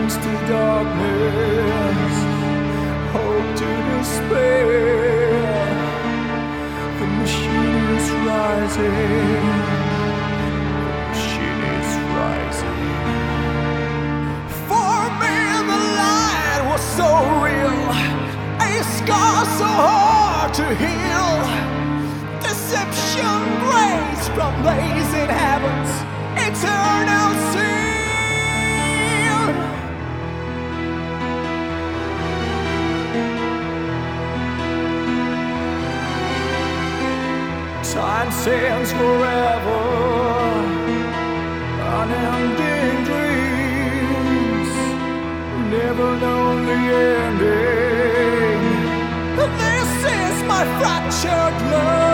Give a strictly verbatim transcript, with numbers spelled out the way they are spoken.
turns to darkness, hope to despair. The machine is rising, the machine is rising. For me the light was so real, a scar so hard to heal. Deception grace from blazing heavens, eternal sin. Time stands forever, unending dreams, never known the ending. This is my fractured love.